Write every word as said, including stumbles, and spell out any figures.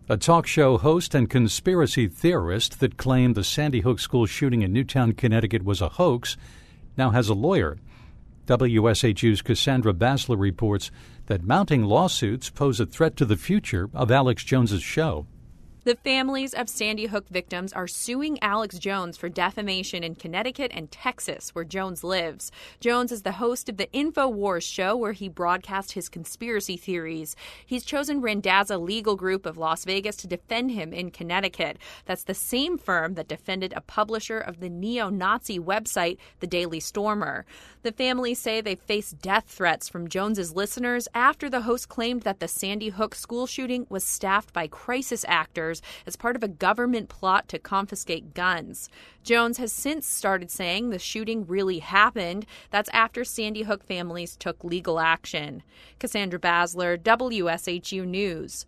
A talk show host and conspiracy theorist that claimed the Sandy Hook school shooting in Newtown, Connecticut was a hoax now has a lawyer. W S H U's Cassandra Basler reports that mounting lawsuits pose a threat to the future of Alex Jones's show. The families of Sandy Hook victims are suing Alex Jones for defamation in Connecticut and Texas, where Jones lives. Jones is the host of the InfoWars show, where he broadcasts his conspiracy theories. He's chosen Randazza Legal Group of Las Vegas to defend him in Connecticut. That's the same firm that defended a publisher of the neo-Nazi website, The Daily Stormer. The families say they faced death threats from Jones's listeners after the host claimed that the Sandy Hook school shooting was staffed by crisis actors as part of a government plot to confiscate guns. Jones has since started saying the shooting really happened. That's after Sandy Hook families took legal action. Cassandra Basler, W S H U News.